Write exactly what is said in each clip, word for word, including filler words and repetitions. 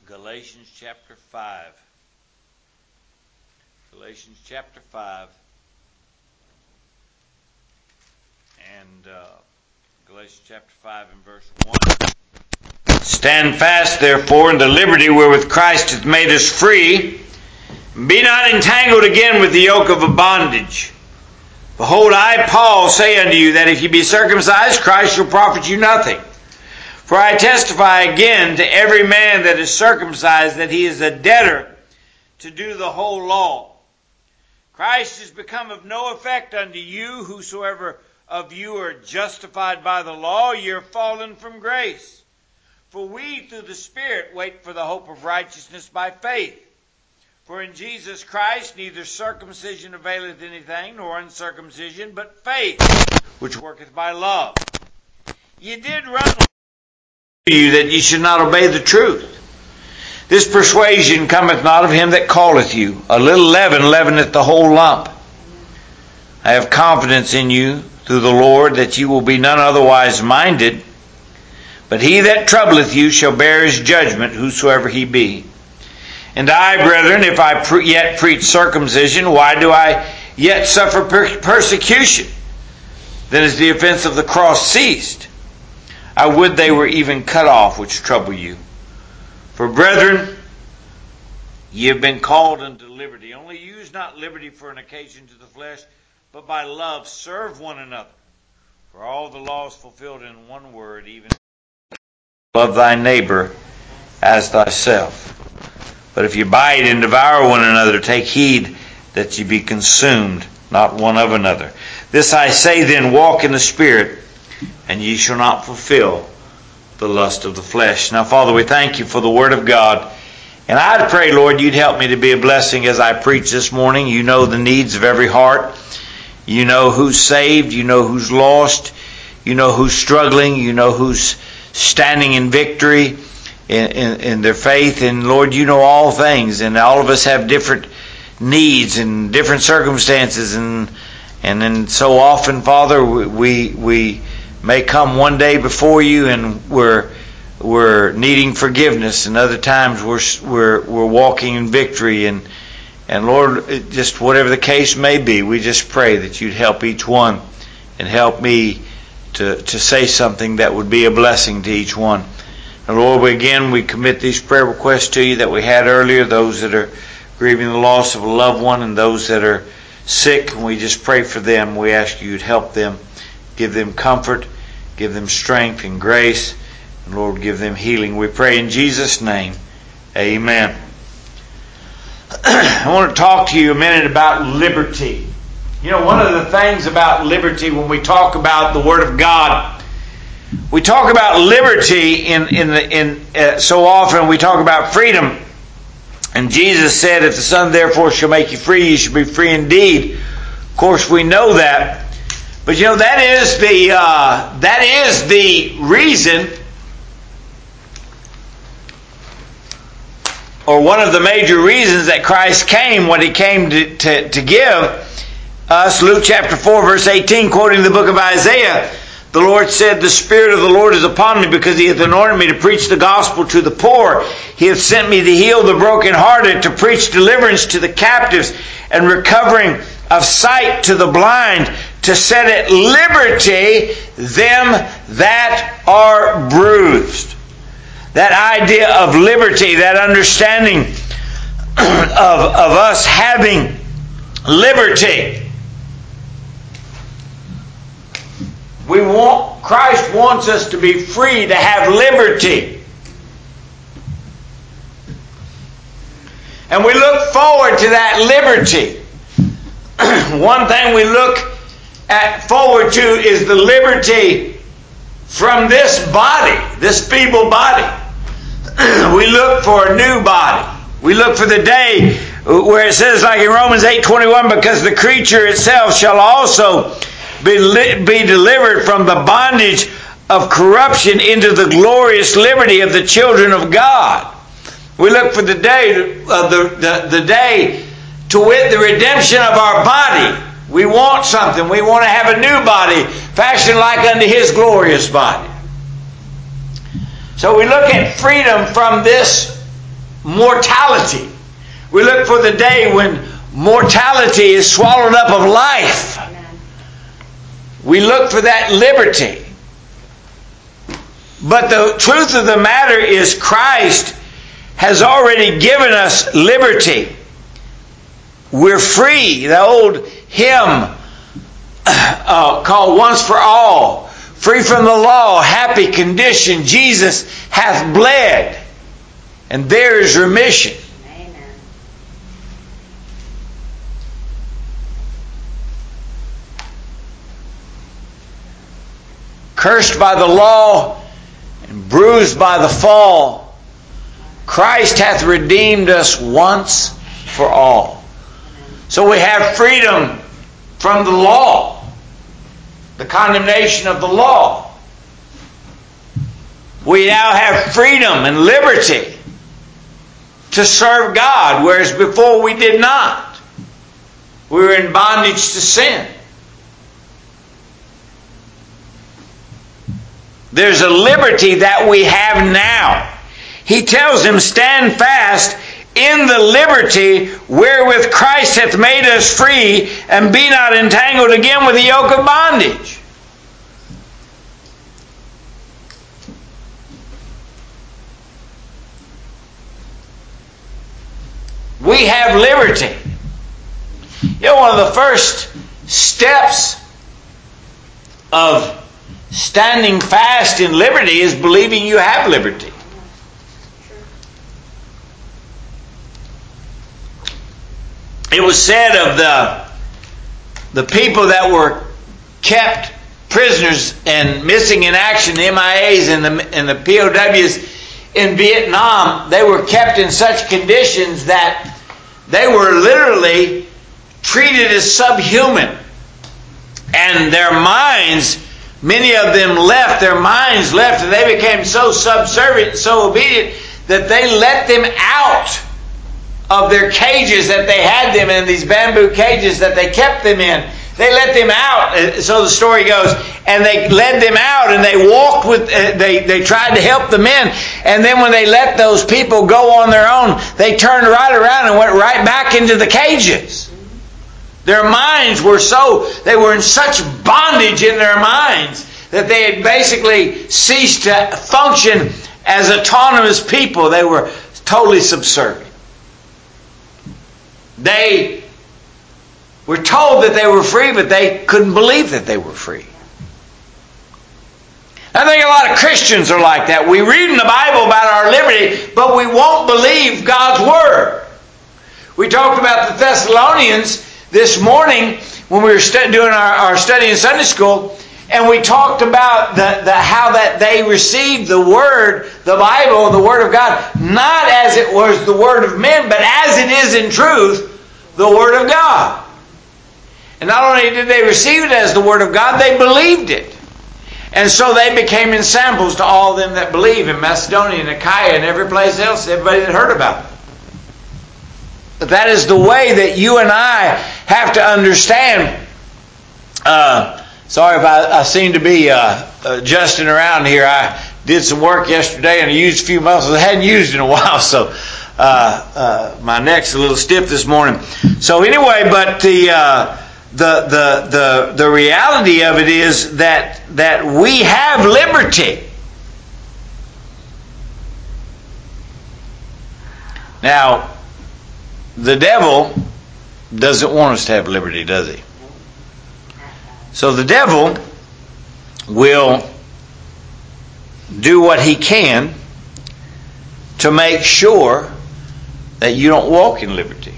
Galatians chapter five. Galatians chapter five. And uh, Galatians chapter five and verse one. Stand fast, therefore, in the liberty wherewith Christ hath made us free. Be not entangled again with the yoke of a bondage. Behold, I, Paul, say unto you that if ye be circumcised, Christ shall profit you nothing. For I testify again to every man that is circumcised that he is a debtor to do the whole law. Christ is become of no effect unto you. Whosoever of you are justified by the law, ye are fallen from grace. For we through the Spirit wait for the hope of righteousness by faith. For in Jesus Christ neither circumcision availeth anything, nor uncircumcision, but faith, which worketh by love. Ye did run to you that ye should not obey the truth. This persuasion cometh not of him that calleth you. A little leaven leaveneth the whole lump. I have confidence in you through the Lord that ye will be none otherwise minded. But he that troubleth you shall bear his judgment, whosoever he be. And I, brethren, if I pre- yet preach circumcision, why do I yet suffer per- persecution? Then is the offense of the cross ceased. I would they were even cut off which trouble you. For brethren, ye have been called unto liberty. Only use not liberty for an occasion to the flesh, but by love serve one another. For all the law is fulfilled in one word, even love thy neighbor as thyself. But if ye bite and devour one another, take heed that ye be consumed, not one of another. This I say then, walk in the Spirit, and ye shall not fulfill the lust of the flesh. Now, Father, we thank you for the Word of God. And I'd pray, Lord, you'd help me to be a blessing as I preach this morning. You know the needs of every heart. You know who's saved. You know who's lost. You know who's struggling. You know who's standing in victory in, in, in their faith. And Lord, you know all things. And all of us have different needs and different circumstances. And and then so often, Father, we we may come one day before you and we're we're needing forgiveness, and other times we're we're we're walking in victory. And and Lord, just whatever the case may be, we just pray that you'd help each one and help me to to say something that would be a blessing to each one. And Lord, we, again we commit these prayer requests to you that we had earlier, those that are grieving the loss of a loved one and those that are sick, and we just pray for them. We ask you to help them, give them comfort, give them strength and grace, and Lord, give them healing. We pray in Jesus' name. Amen. I want to talk to you a minute about liberty. You know, one of the things about liberty when we talk about the Word of God, we talk about liberty in in the in uh, so often we talk about freedom. And Jesus said, if the Son therefore shall make you free, you shall be free indeed. Of course, we know that. But you know, that is the uh, that is the reason, or one of the major reasons that Christ came, what he came to, to, to give us. Luke chapter four, verse eighteen, quoting the book of Isaiah, the Lord said, the Spirit of the Lord is upon me, because he hath anointed me to preach the gospel to the poor. He hath sent me to heal the brokenhearted, to preach deliverance to the captives, and recovering of sight to the blind, to set at liberty them that are bruised. That idea of liberty, that understanding of, of us having liberty. We want, Christ wants us to be free, to have liberty. And we look forward to that liberty. One thing we look at forward to is the liberty from this body, this feeble body. We look for a new body. We look for the day where it says, like in Romans eight twenty-one, because the creature itself shall also be, li- be delivered from the bondage of corruption into the glorious liberty of the children of God. We look for the day, uh, the, the, the day to wit the redemption of our body. We want something. We want to have a new body, fashioned like unto his glorious body. So we look at freedom from this mortality. We look for the day when mortality is swallowed up of life. We look for that liberty. But the truth of the matter is Christ has already given us liberty. We're free. The old hymn uh, called Once for All, free from the law, happy condition, Jesus hath bled, and there is remission. Amen. Cursed by the law and bruised by the fall, Christ hath redeemed us once for all. So we have freedom from the law, the condemnation of the law. We now have freedom and liberty to serve God, whereas before we did not. We were in bondage to sin. There's a liberty that we have now. He tells him, stand fast in the liberty wherewith Christ hath made us free, and be not entangled again with the yoke of bondage. We have liberty. You know, one of the first steps of standing fast in liberty is believing you have liberty. It was said of the the people that were kept prisoners and missing in action, the M I As and the, and the P O Ws in Vietnam, they were kept in such conditions that they were literally treated as subhuman. And their minds, many of them left, their minds left, and they became so subservient, so obedient, that they let them out of their cages that they had them in, these bamboo cages that they kept them in. They let them out, so the story goes, and they led them out, and they walked with, uh, they, they tried to help the men, and then when they let those people go on their own, they turned right around and went right back into the cages. Their minds were so, they were in such bondage in their minds that they had basically ceased to function as autonomous people. They were totally subservient. They were told that they were free, but they couldn't believe that they were free. I think a lot of Christians are like that. We read in the Bible about our liberty, but we won't believe God's Word. We talked about the Thessalonians this morning when we were stu- doing our, our study in Sunday school, and we talked about the, the how that they received the Word, the Bible, the Word of God, not as it was the Word of men, but as it is in truth, the Word of God. And not only did they receive it as the Word of God, they believed it. And so they became ensamples to all them that believe in Macedonia and Achaia and every place else, everybody that heard about it. But that is the way that you and I have to understand. Uh, sorry if I, I seem to be uh, adjusting around here. I did some work yesterday and I used a few muscles I hadn't used in a while, so uh, uh, my neck's a little stiff this morning. So anyway, but the uh, the the the the reality of it is that that we have liberty. Now, the devil doesn't want us to have liberty, does he? So the devil will do what he can to make sure that you don't walk in liberty.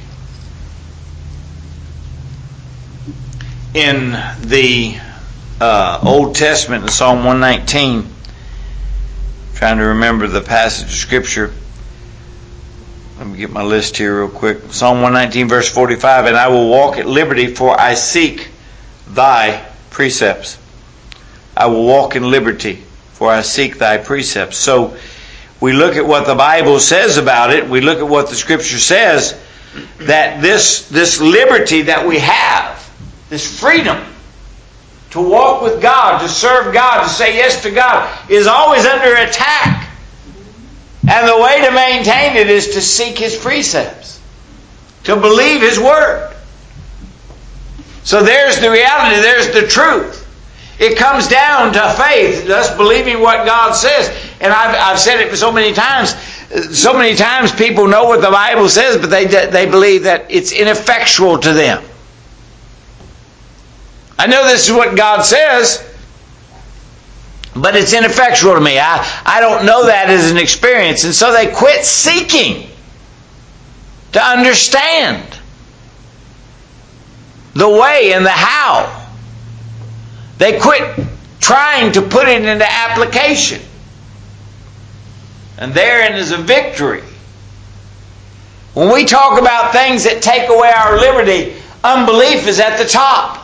In the uh, Old Testament, in Psalm one nineteen, trying to remember the passage of Scripture. Let me get my list here real quick. Psalm one nineteen, verse forty-five, and I will walk at liberty, for I seek thy precepts. I will walk in liberty, for I seek thy precepts. So we look at what the Bible says about it. We look at what the Scripture says, that this, this liberty that we have, this freedom to walk with God, to serve God, to say yes to God, is always under attack. And the way to maintain it is to seek His precepts, to believe His Word. So there's the reality, there's the truth. It comes down to faith, us believing what God says. And I've, I've said it so many times. So many times people know what the Bible says, but they, they believe that it's ineffectual to them. I know this is what God says, but it's ineffectual to me. I, I don't know that as an experience. And so they quit seeking to understand the way and the how. They quit trying to put it into application. And therein is a victory. When we talk about things that take away our liberty, unbelief is at the top.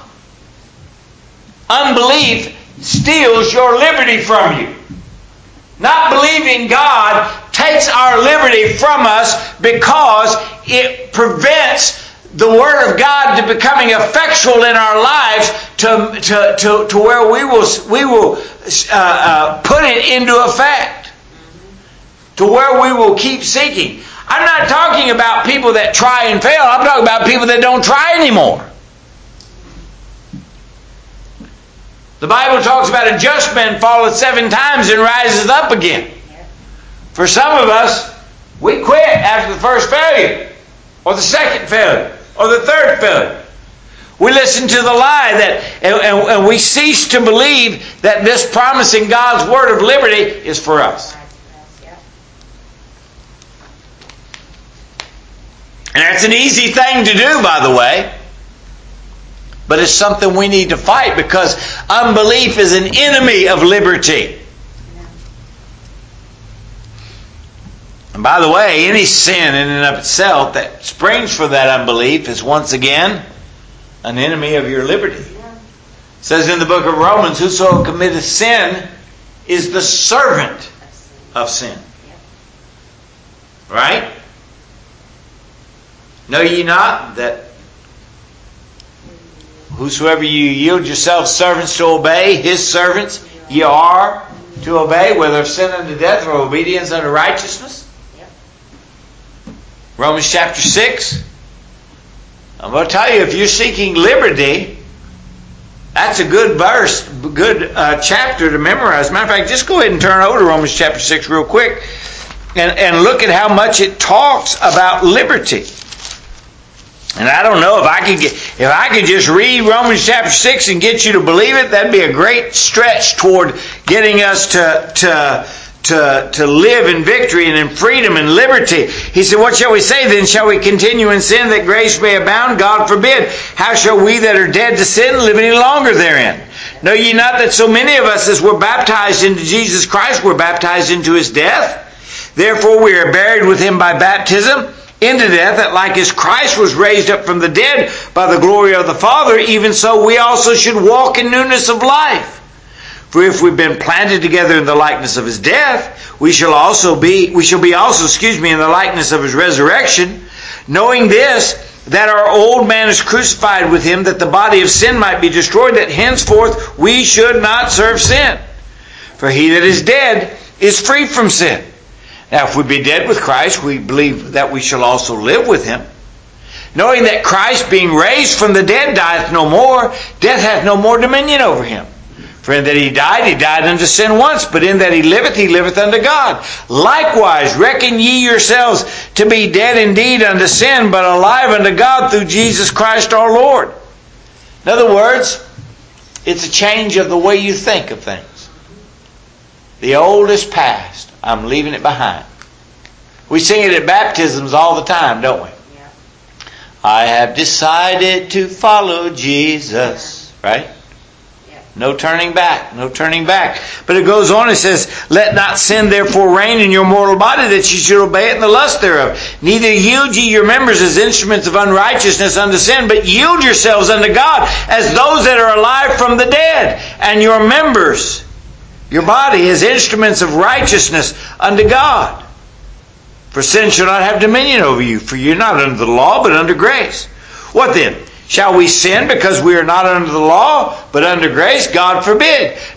Unbelief steals your liberty from you. Not believing God takes our liberty from us because it prevents the Word of God to becoming effectual in our lives to, to, to, to where we will, we will uh, uh, put it into effect. To where we will keep seeking. I'm not talking about people that try and fail. I'm talking about people that don't try anymore. The Bible talks about a just man falleth seven times and rises up again. For some of us, we quit after the first failure, or the second failure, or the third failure. We listen to the lie that, and, and, and we cease to believe that this promise in God's word of liberty is for us. And that's an easy thing to do, by the way. But it's something we need to fight because unbelief is an enemy of liberty. And by the way, any sin in and of itself that springs from that unbelief is once again an enemy of your liberty. It says in the book of Romans, whoso committeth sin is the servant of sin. Right? Know ye not that whosoever you yield yourselves servants to obey, his servants ye are to obey, whether of sin unto death or obedience unto righteousness? Yep. Romans chapter six. I'm going to tell you, if you're seeking liberty, that's a good verse, good uh, chapter to memorize. As a matter of fact, just go ahead and turn over to Romans chapter six real quick and, and look at how much it talks about liberty. And I don't know if I could get, if I could just read Romans chapter six and get you to believe it, that'd be a great stretch toward getting us to to to to live in victory and in freedom and liberty. He said, what shall we say then? Shall we continue in sin that grace may abound? God forbid. How shall we that are dead to sin live any longer therein? Know ye not that so many of us as were baptized into Jesus Christ were baptized into his death? Therefore we are buried with him by baptism into death, that like as Christ was raised up from the dead by the glory of the Father, even so we also should walk in newness of life. For if we've been planted together in the likeness of his death, we shall also be, we shall be also, excuse me, in the likeness of his resurrection, knowing this, that our old man is crucified with him, that the body of sin might be destroyed, that henceforth we should not serve sin. For he that is dead is free from sin. Now, if we be dead with Christ, we believe that we shall also live with him. Knowing that Christ, being raised from the dead, dieth no more, death hath no more dominion over him. For in that he died, he died unto sin once, but in that he liveth, he liveth unto God. Likewise, reckon ye yourselves to be dead indeed unto sin, but alive unto God through Jesus Christ our Lord. In other words, it's a change of the way you think of things. The old is past. I'm leaving it behind. We sing it at baptisms all the time, don't we? Yeah. I have decided to follow Jesus. Right? Yeah. No turning back. No turning back. But it goes on, it says, let not sin therefore reign in your mortal body, that ye should obey it in the lust thereof. Neither yield ye your members as instruments of unrighteousness unto sin, but yield yourselves unto God as those that are alive from the dead, and your members, your body, is instruments of righteousness unto God. For sin shall not have dominion over you, for you are not under the law, but under grace. What then? Shall we sin because we are not under the law, but under grace? God forbid.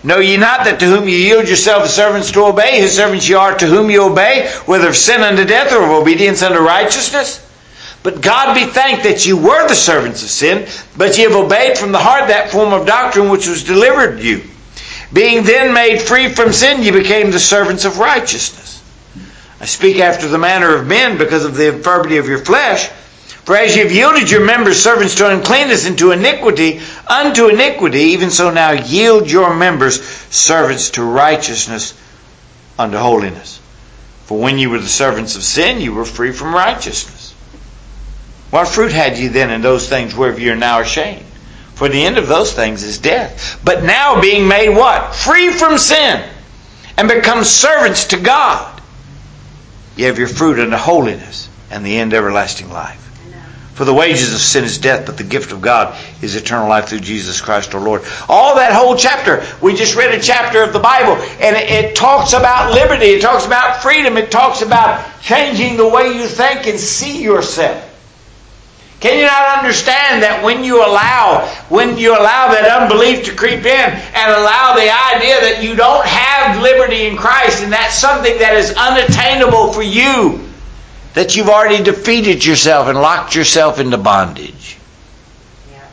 Know ye not that to whom ye yield yourselves as servants to obey, his servants ye are to whom ye obey, whether of sin unto death or of obedience unto righteousness? But God be thanked that ye were the servants of sin, but ye have obeyed from the heart that form of doctrine which was delivered you. Being then made free from sin, ye became the servants of righteousness. I speak after the manner of men because of the infirmity of your flesh. For as ye have yielded your members servants to uncleanness and to iniquity, unto iniquity, even so now yield your members servants to righteousness, unto holiness. For when ye were the servants of sin, ye were free from righteousness. What fruit had ye then in those things whereof ye are now ashamed? For the end of those things is death. But now being made what? Free from sin, and become servants to God, ye have your fruit unto holiness, and the end everlasting life. For the wages of sin is death, but the gift of God is eternal life through Jesus Christ our Lord. All that whole chapter, we just read a chapter of the Bible, and it, it talks about liberty, it talks about freedom, it talks about changing the way you think and see yourself. Can you not understand that when you allow, when you allow that unbelief to creep in and allow the idea that you don't have liberty in Christ and that's something that is unattainable for you, that you've already defeated yourself and locked yourself into bondage? Yeah.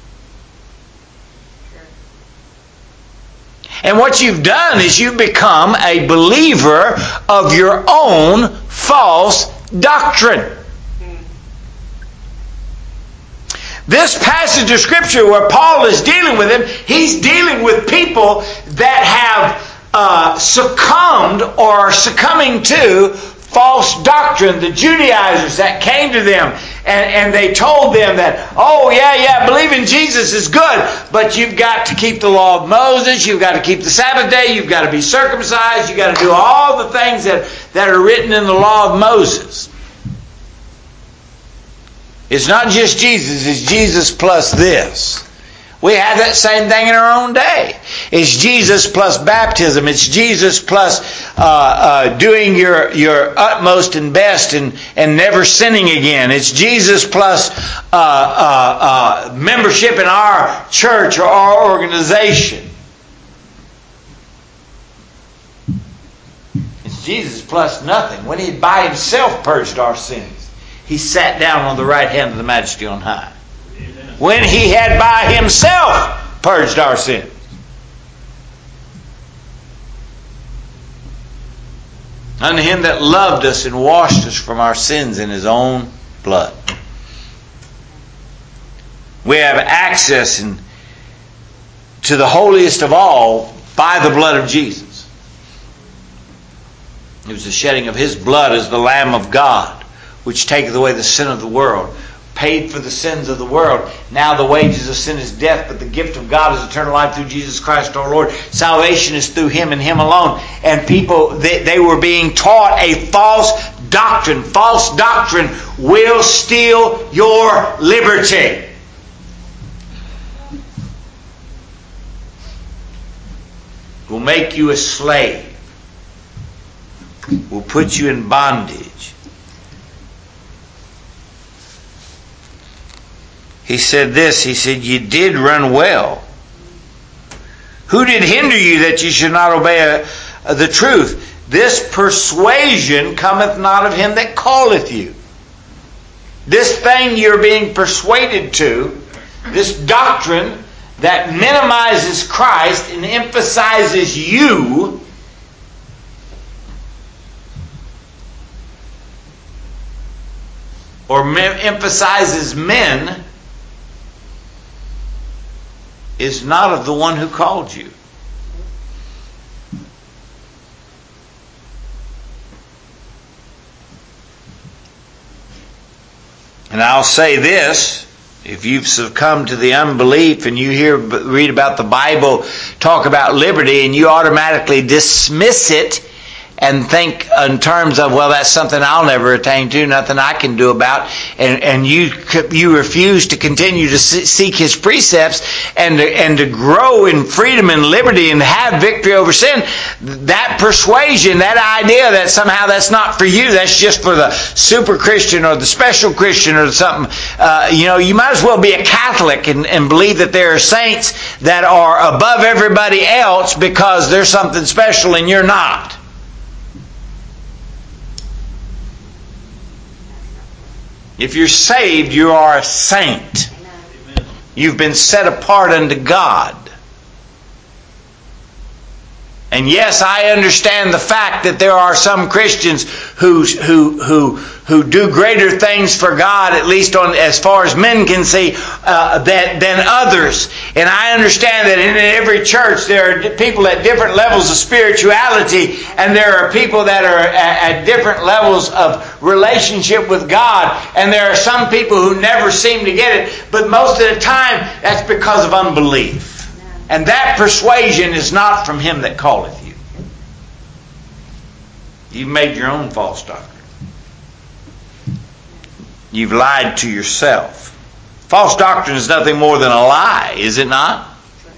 Sure. And what you've done is you've become a believer of your own false doctrine. This passage of Scripture where Paul is dealing with him, he's dealing with people that have uh, succumbed or are succumbing to false doctrine. The Judaizers that came to them and, and they told them that, oh yeah, yeah, believing Jesus is good, but you've got to keep the law of Moses, you've got to keep the Sabbath day, you've got to be circumcised, you've got to do all the things that, that are written in the law of Moses. It's not just Jesus, it's Jesus plus this. We have that same thing in our own day. It's Jesus plus baptism. It's Jesus plus uh, uh, doing your, your utmost and best and, and never sinning again. It's Jesus plus uh, uh, uh, membership in our church or our organization. It's Jesus plus nothing. When He by Himself purged our sins, He sat down on the right hand of the Majesty on high. When He had by Himself purged our sins. Unto Him that loved us and washed us from our sins in His own blood. We have access in, to the holiest of all by the blood of Jesus. It was the shedding of His blood as the Lamb of God, which taketh away the sin of the world, paid for the sins of the world. Now the wages of sin is death, but the gift of God is eternal life through Jesus Christ our Lord. Salvation is through Him and Him alone. And people, they, they were being taught a false doctrine. False doctrine will steal your liberty. Will make you a slave. Will put you in bondage. He said this, he said, "You did run well. Who did hinder you that you should not obey uh, the truth? This persuasion cometh not of him that calleth you." This thing you're being persuaded to, this doctrine that minimizes Christ and emphasizes you, or me- emphasizes men, is not of the one who called you. And I'll say this, if you've succumbed to the unbelief and you hear read about the Bible talk about liberty and you automatically dismiss it and think in terms of, well, that's something I'll never attain to, nothing I can do about, and, and you you refuse to continue to seek His precepts and to, and to grow in freedom and liberty and have victory over sin, that persuasion, that idea that somehow that's not for you, that's just for the super Christian or the special Christian or something, uh, you know, you might as well be a Catholic and, and believe that there are saints that are above everybody else because there's something special and you're not. If you're saved, you are a saint. You've been set apart unto God. And yes, I understand the fact that there are some Christians who who who who do greater things for God, at least on as far as men can see, uh, that than others. And I understand that in every church there are people at different levels of spirituality, and there are people that are at, at different levels of relationship with God. And there are some people who never seem to get it, but most of the time that's because of unbelief. And that persuasion is not from Him that calleth you. You've made your own false doctrine. You've lied to yourself. False doctrine is nothing more than a lie, is it not?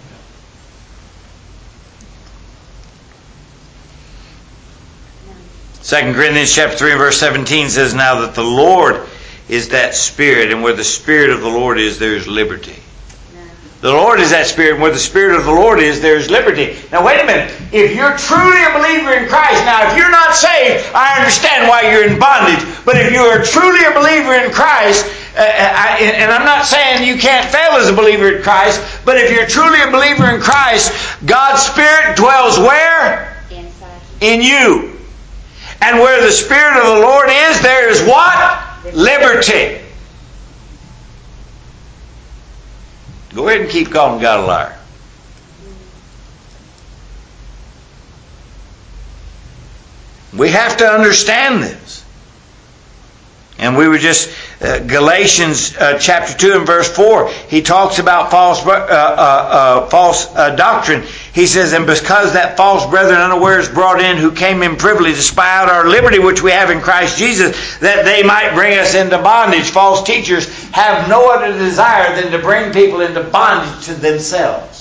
Second Corinthians chapter three and verse seventeen says, now that the Lord is that Spirit, and where the Spirit of the Lord is, there is liberty. The Lord is that Spirit, and where the Spirit of the Lord is, there is liberty. Now wait a minute. If you're truly a believer in Christ, now if you're not saved, I understand why you're in bondage. But if you are truly a believer in Christ, uh, I, and I'm not saying you can't fail as a believer in Christ, but if you're truly a believer in Christ, God's Spirit dwells where? Inside. In you. And where the Spirit of the Lord is, there is what? Liberty. Go ahead and keep calling God a liar. We have to understand this. And we were just, uh, Galatians uh, chapter two and verse four, he talks about false uh, uh, uh, false uh, doctrine. He says, and because that false brethren unawares brought in, who came in privily to spy out our liberty which we have in Christ Jesus, that they might bring us into bondage. False teachers have no other desire than to bring people into bondage to themselves.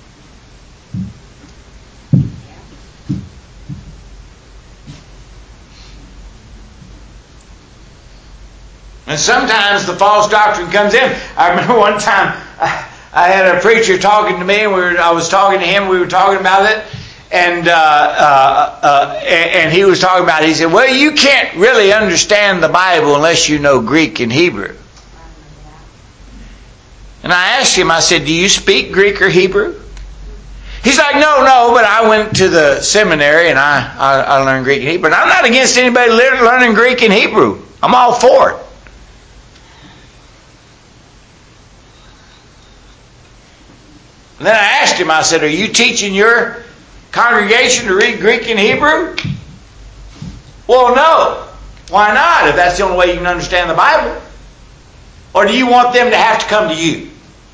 And sometimes the false doctrine comes in. I remember one time I, I had a preacher talking to me, and we were, I was talking to him. We were talking about it, and uh, uh, uh, and he was talking about it. He said, "Well, you can't really understand the Bible unless you know Greek and Hebrew." And I asked him. I said, "Do you speak Greek or Hebrew?" He's like, "No, no, but I went to the seminary and I I, I learned Greek and Hebrew. And I'm not against anybody learning Greek and Hebrew. I'm all for it." And then I asked him, I said, "Are you teaching your congregation to read Greek and Hebrew?" "Well, no." "Why not, if that's the only way you can understand the Bible? Or do you want them to have to come to you?"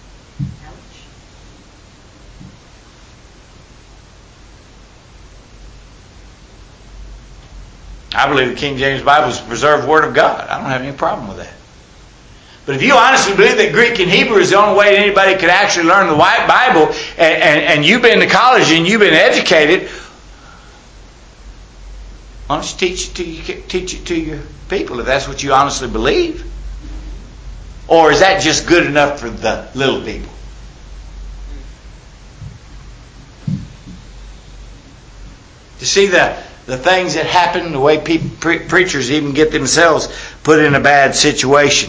I believe the King James Bible is the preserved Word of God. I don't have any problem with that. But if you honestly believe that Greek and Hebrew is the only way anybody could actually learn the Bible, and, and, and you've been to college and you've been educated, why don't you teach it to you, teach it to your people if that's what you honestly believe? Or is that just good enough for the little people? To see the the things that happen, the way people, pre- preachers even get themselves put in a bad situation.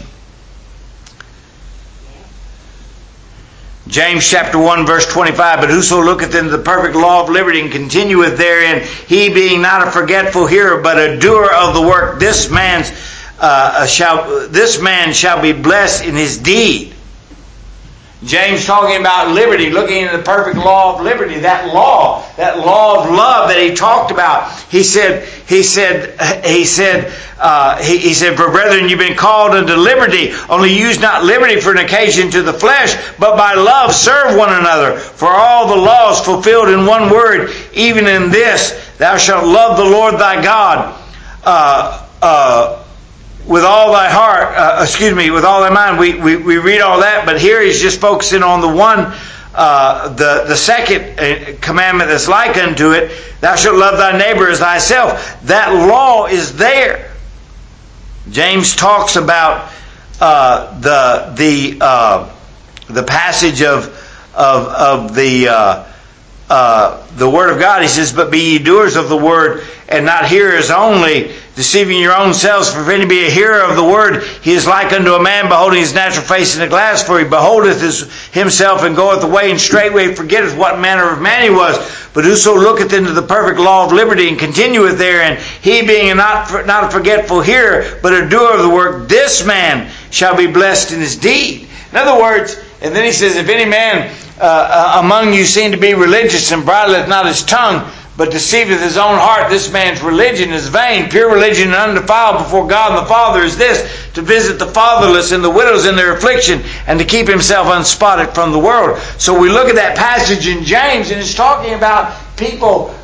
James chapter one verse twenty-five, but whoso looketh into the perfect law of liberty and continueth therein, he being not a forgetful hearer, but a doer of the work, this man's uh, shall this man shall be blessed in his deed. James talking about liberty, looking into the perfect law of liberty, that law, that law of love that he talked about. He said, he said, he said, uh, he, he said, for brethren, you've been called unto liberty. Only use not liberty for an occasion to the flesh, but by love serve one another. For all the law is fulfilled in one word, even in this, thou shalt love the Lord thy God uh, uh, with all thy heart, uh, excuse me, with all thy mind. We, we, we read all that, but here he's just focusing on the one, uh, the, the second commandment that's like unto it, thou shalt love thy neighbor as thyself. That law is there. James talks about uh, the the uh, the passage of of of the uh, uh, the word of God. He says, "But be ye doers of the word, and not hearers only, deceiving your own selves. For if any be a hearer of the word, he is like unto a man beholding his natural face in a glass. For he beholdeth his, himself, and goeth away, and straightway forgetteth what manner of man he was. But whoso looketh into the perfect law of liberty, and continueth therein, he being a not, not a forgetful hearer, but a doer of the work, this man shall be blessed in his deed." In other words, and then he says, "If any man uh, uh, among you seem to be religious, and bridleth not his tongue, but deceiveth his own heart, this man's religion is vain. Pure religion and undefiled before God and the Father is this, to visit the fatherless and the widows in their affliction, and to keep himself unspotted from the world." So we look at that passage in James, and it's talking about people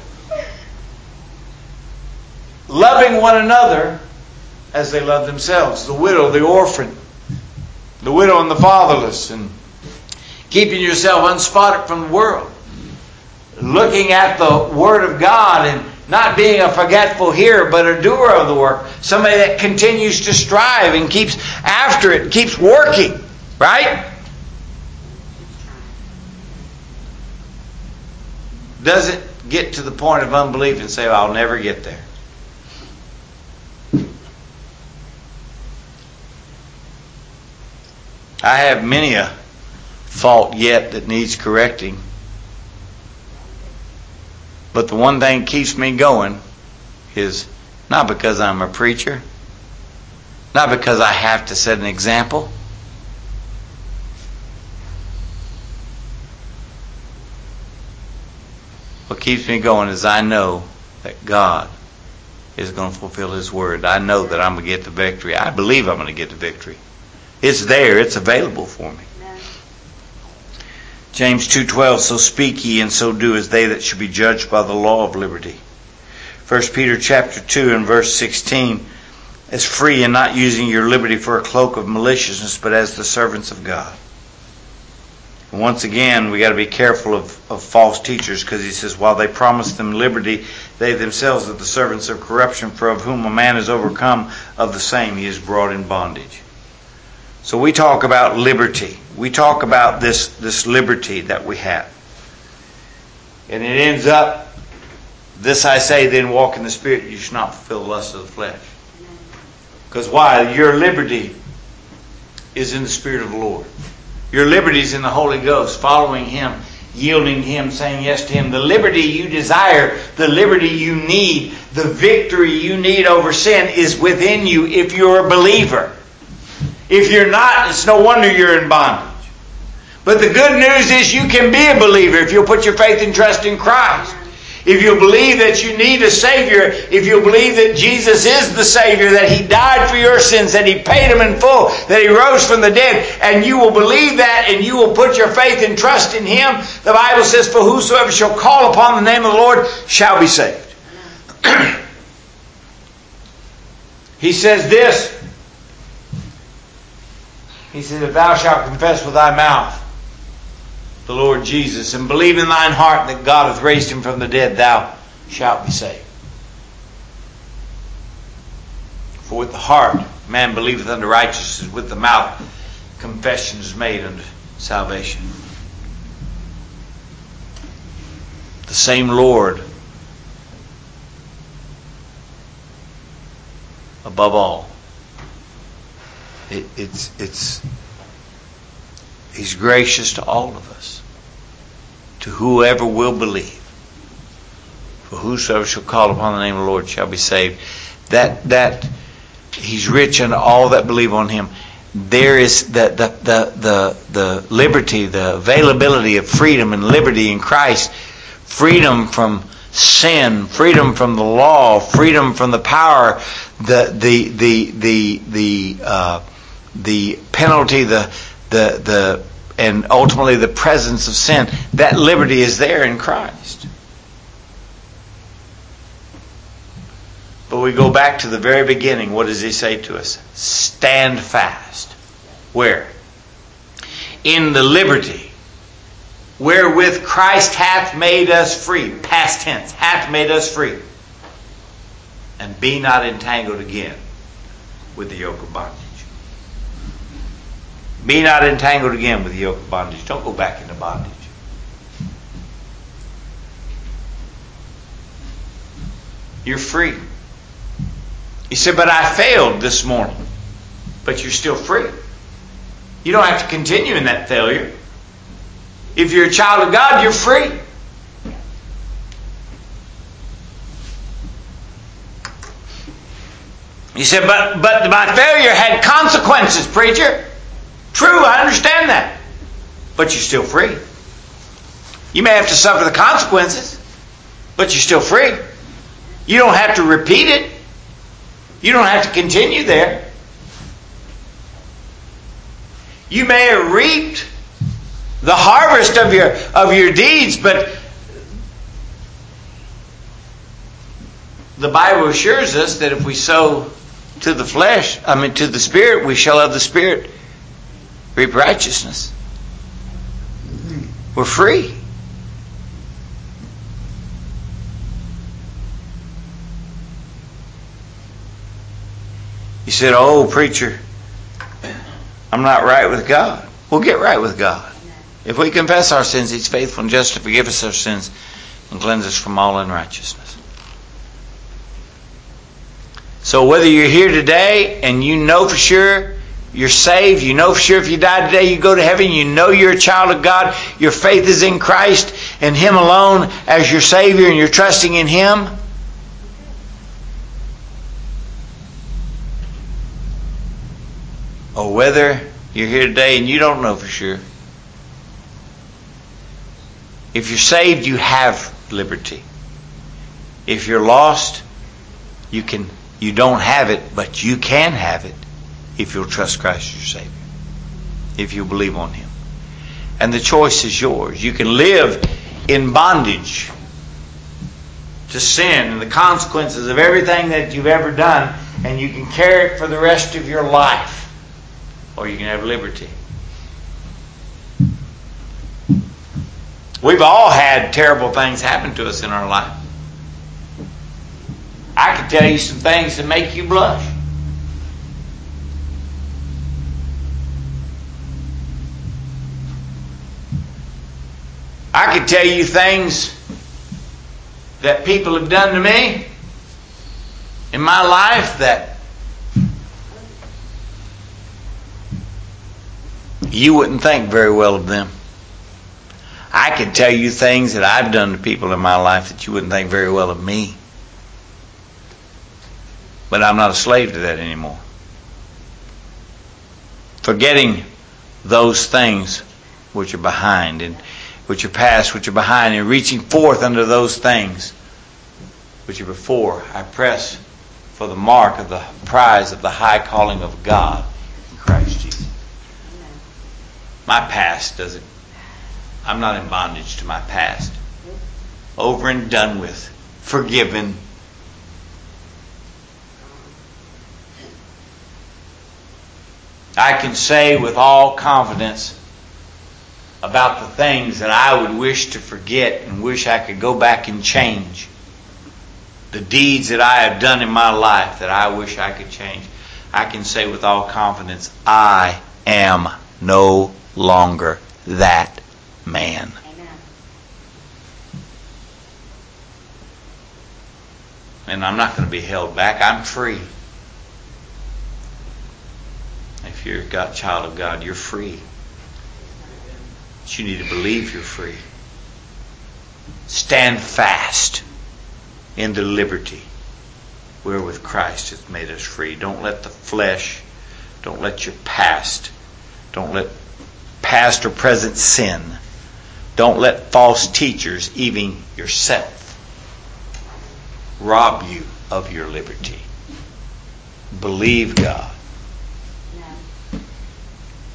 loving one another as they love themselves. The widow, the orphan, the widow and the fatherless, and keeping yourself unspotted from the world. Looking at the Word of God and not being a forgetful hearer, but a doer of the work. Somebody that continues to strive and keeps after it, keeps working. Right? Doesn't get to the point of unbelief and say, well, "I'll never get there." I have many a fault yet that needs correcting. But the one thing that keeps me going is not because I'm a preacher, not because I have to set an example. What keeps me going is I know that God is going to fulfill His word. I know that I'm going to get the victory. I believe I'm going to get the victory. It's there. It's available for me. James two twelve, "So speak ye, and so do, as they that should be judged by the law of liberty." First Peter chapter two and verse sixteen, "As free, and not using your liberty for a cloak of maliciousness, but as the servants of God." And once again, we got to be careful of, of false teachers, because he says, "While they promise them liberty, they themselves are the servants of corruption, for of whom a man is overcome, of the same he is brought in bondage." So we talk about liberty. We talk about this, this liberty that we have. And it ends up, "This I say, then walk in the Spirit, you shall not fulfill the lust of the flesh." Because why? Your liberty is in the Spirit of the Lord. Your liberty is in the Holy Ghost, following Him, yielding to Him, saying yes to Him. The liberty you desire, the liberty you need, the victory you need over sin is within you if you're a believer. If you're not, it's no wonder you're in bondage. But the good news is you can be a believer if you'll put your faith and trust in Christ. If you'll believe that you need a Savior, if you'll believe that Jesus is the Savior, that He died for your sins, that He paid them in full, that He rose from the dead, and you will believe that and you will put your faith and trust in Him, the Bible says, "For whosoever shall call upon the name of the Lord shall be saved." He says this, He said, "If thou shalt confess with thy mouth the Lord Jesus, and believe in thine heart that God hath raised Him from the dead, thou shalt be saved. For with the heart man believeth unto righteousness, with the mouth confession is made unto salvation." The same Lord, above all. It, it's, it's, He's gracious to all of us, to whoever will believe. For whosoever shall call upon the name of the Lord shall be saved. That that He's rich unto all that believe on Him. There is the the the the, the liberty, the availability of freedom and liberty in Christ. Freedom from sin, freedom from the law, freedom from the power, the the the the the uh, the penalty, the the the and ultimately the presence of sin. That liberty is there in Christ. But we go back to the very beginning. What does he say to us? Stand fast. Where? In the liberty wherewith Christ hath made us free. Past tense. Hath made us free. And be not entangled again with the yoke of bondage. Be not entangled again with the yoke of bondage. Don't go back into bondage. You're free. You said, but I failed this morning. But you're still free. You don't have to continue in that failure. If you're a child of God, you're free. You said, but, but my failure had consequences, preacher. True, I understand that. But you're still free. You may have to suffer the consequences, but you're still free. You don't have to repeat it. You don't have to continue there. You may have reaped the harvest of your of your deeds, but the Bible assures us that if we sow to the flesh, I mean to the Spirit, we shall of the Spirit reap righteousness. We're free. You said, oh, preacher, I'm not right with God. We'll get right with God. If we confess our sins, He's faithful and just to forgive us our sins and cleanse us from all unrighteousness. So whether you're here today and you know for sure you're saved, you know for sure if you die today you go to heaven, you know you're a child of God, your faith is in Christ and Him alone as your Savior and you're trusting in Him, or whether you're here today and you don't know for sure. If you're saved, you have liberty. If you're lost, you can you don't have it, but you can have it if you'll trust Christ as your Savior. If you believe on Him. And the choice is yours. You can live in bondage to sin and the consequences of everything that you've ever done, and you can carry it for the rest of your life. Or you can have liberty. We've all had terrible things happen to us in our life. I can tell you some things that make you blush. I can tell you things that people have done to me in my life that you wouldn't think very well of them. I can tell you things that I've done to people in my life that you wouldn't think very well of me. But I'm not a slave to that anymore. Forgetting those things which are behind and which are past, which are behind, and reaching forth under those things which are before, I press for the mark of the prize of the high calling of God in Christ Jesus. My past doesn't, I'm not in bondage to my past. Over and done with. Forgiven. I can say with all confidence about the things that I would wish to forget and wish I could go back and change. The deeds that I have done in my life that I wish I could change. I can say with all confidence, I am no longer that man. Amen. And I'm not going to be held back. I'm free. If you're a God, child of God, you're free. But you need to believe you're free. Stand fast in the liberty wherewith Christ hath made us free. Don't let the flesh, don't let your past, don't let past or present sin, don't let false teachers, even yourself, rob you of your liberty. Believe God.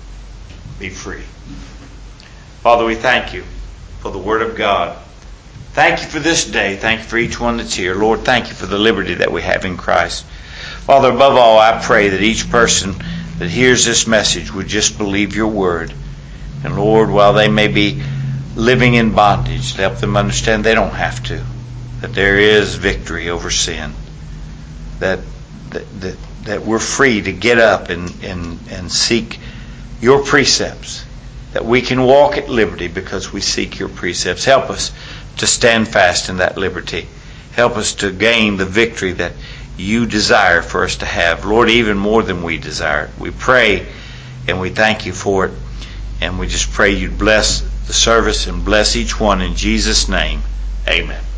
Be free. Father, we thank you for the Word of God Thank you for this day. Thank you for each one that's here. Lord, thank you for the liberty that we have in Christ. Father, above all, I pray that each person that hears this message would just believe your word. And Lord, while they may be living in bondage, help them understand they don't have to. That there is victory over sin. That that that, that we're free to get up and, and, and seek your precepts. That we can walk at liberty because we seek your precepts. Help us to stand fast in that liberty. Help us to gain the victory that you desire for us to have. Lord, even more than we desire. We pray and we thank you for it. And we just pray you'd bless the service and bless each one in Jesus' name. Amen.